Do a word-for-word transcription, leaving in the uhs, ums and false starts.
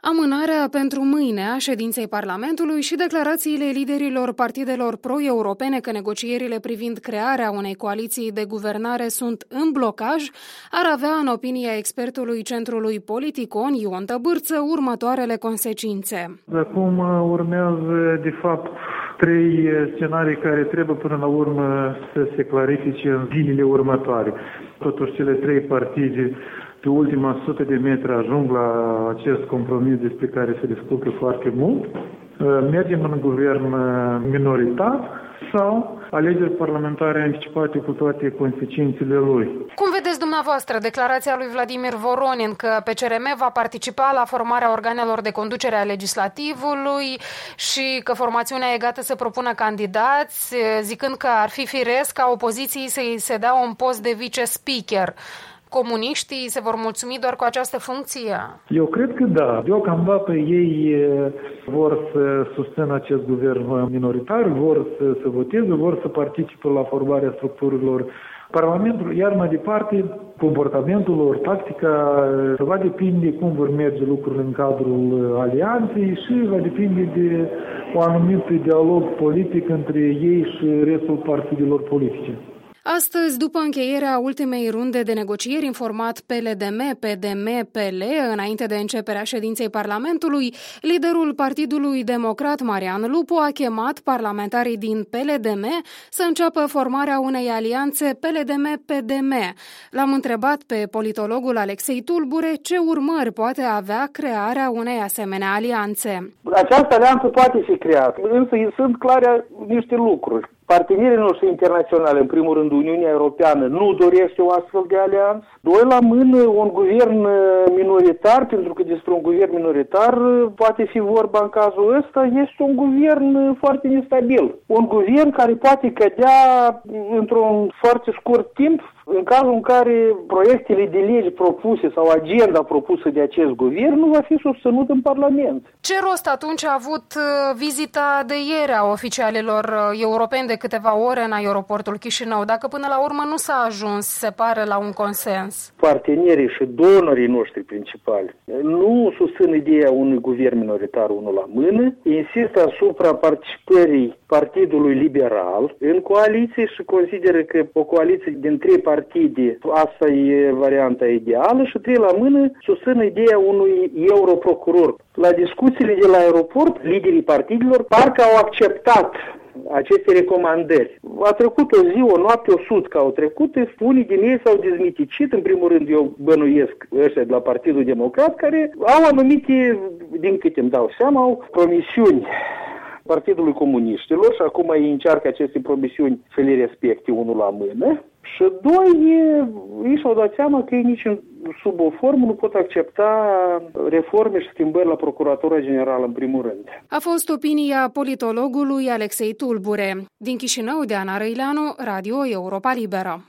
Amânarea pentru mâine a ședinței Parlamentului și declarațiile liderilor partidelor pro-europene că negocierile privind crearea unei coaliții de guvernare sunt în blocaj ar avea, în opinia expertului Centrului Politicon, Ion Tăbârță, următoarele consecințe. Acum urmează, de fapt, trei scenarii care trebuie până la urmă să se clarifice în zilele următoare. Totuși, cele trei partide pe ultima sută de metri ajung la acest compromis despre care se discută foarte mult. Mergem în guvern minoritar sau alegeri parlamentare anticipate cu toate consecințele lui. Cum vedeți dumneavoastră declarația lui Vladimir Voronin că P C R M va participa la formarea organelor de conducere a legislativului și că formațiunea e gata să propună candidați, zicând că ar fi firesc ca opoziției să-i se dea un post de vice-speaker? Comuniștii se vor mulțumi doar cu această funcție? Eu cred că da. Deocamdată ei vor să susțină acest guvern minoritar, vor să, să voteze, vor să participe la formarea structurilor Parlamentului, iar mai departe, comportamentul lor, tactica, va depinde cum vor merge lucrurile în cadrul alianței și va depinde de un anumit dialog politic între ei și restul partidelor politice. Astăzi, după încheierea ultimei runde de negocieri în format P L D M, P D M, P L, înainte de începerea ședinței Parlamentului, liderul Partidului Democrat, Marian Lupu, a chemat parlamentarii din P L D M să înceapă formarea unei alianțe P L D M P D M. L-am întrebat pe politologul Alexei Tulbure ce urmări poate avea crearea unei asemenea alianțe. Această alianță poate fi creată, însă sunt clare niște lucruri. Partenerii noștri internaționali, în primul rând Uniunea Europeană, nu dorește o astfel de alianță. Doi la mână, un guvern minoritar, pentru că despre un guvern minoritar poate fi vorba în cazul ăsta, este un guvern foarte instabil. Un guvern care poate cădea într-un foarte scurt timp, în cazul în care proiectele de legi propuse sau agenda propusă de acest guvern nu va fi susținut în Parlament. Ce rost atunci a avut vizita de ieri a oficialilor europeni de câteva ore în aeroportul Chișinău, dacă până la urmă nu s-a ajuns, se pare, la un consens? Partenerii și donorii noștri principali nu susțin ideea unui guvern minoritar unul la mână, insistă asupra participării Partidului Liberal în coaliție și consideră că o coaliție din trei partide, asta e varianta ideală, și trei la mână susțin ideea unui europrocuror. La discuțiile de la aeroport, liderii partidelor parcă au acceptat aceste recomandări. A trecut o zi, o noapte, o sut că au trecut, unii din ei s-au dezmiticit, în primul rând eu bănuiesc ăștia de la Partidul Democrat, care au anumite, din câte îmi dau seama, au promisiuni Partidului Comuniștilor și acum ei încearcă aceste promisiuni să le respecte unul la mână. Și doi, ei și-au dat seama că ei nici sub o formă nu pot accepta reforme și schimbări la Procuratura Generală în primul rând. A fost opinia politologului Alexei Tulbure. Din Chișinău, Diana Răileanu, Radio Europa Liberă.